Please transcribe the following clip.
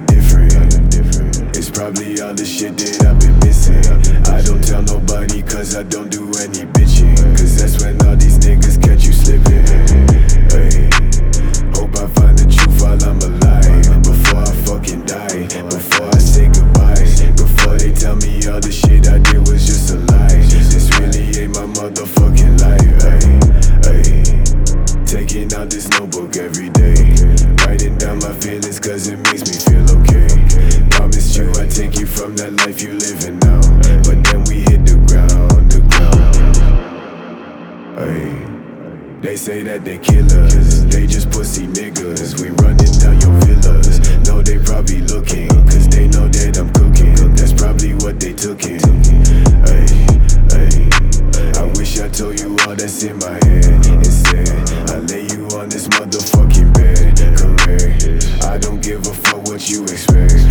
different. It's probably all the shit that I've been missing. I don't tell nobody cause I don't do any bitching. Cause that's when all these niggas catch you slipping. Ay, hope I find the truth while I'm alive. Before I fucking die, before I say goodbye, before they tell me all the shit I did was just a lie. This really ain't my motherfucking life. Ay, taking out this notebook every day, writing down my feelings cause it makes me feel okay. Promised you I'd take you from that life you living now, but then we hit the ground. Ay, they say that they killers, they just pussy niggas. We running down your villas, no they probably looking, cause they know that I'm cooking. That's probably what they took in. I wish I told you all that's in my head. Instead, I lay you on this motherfucking bed. Correct, I don't give a fuck what you expect.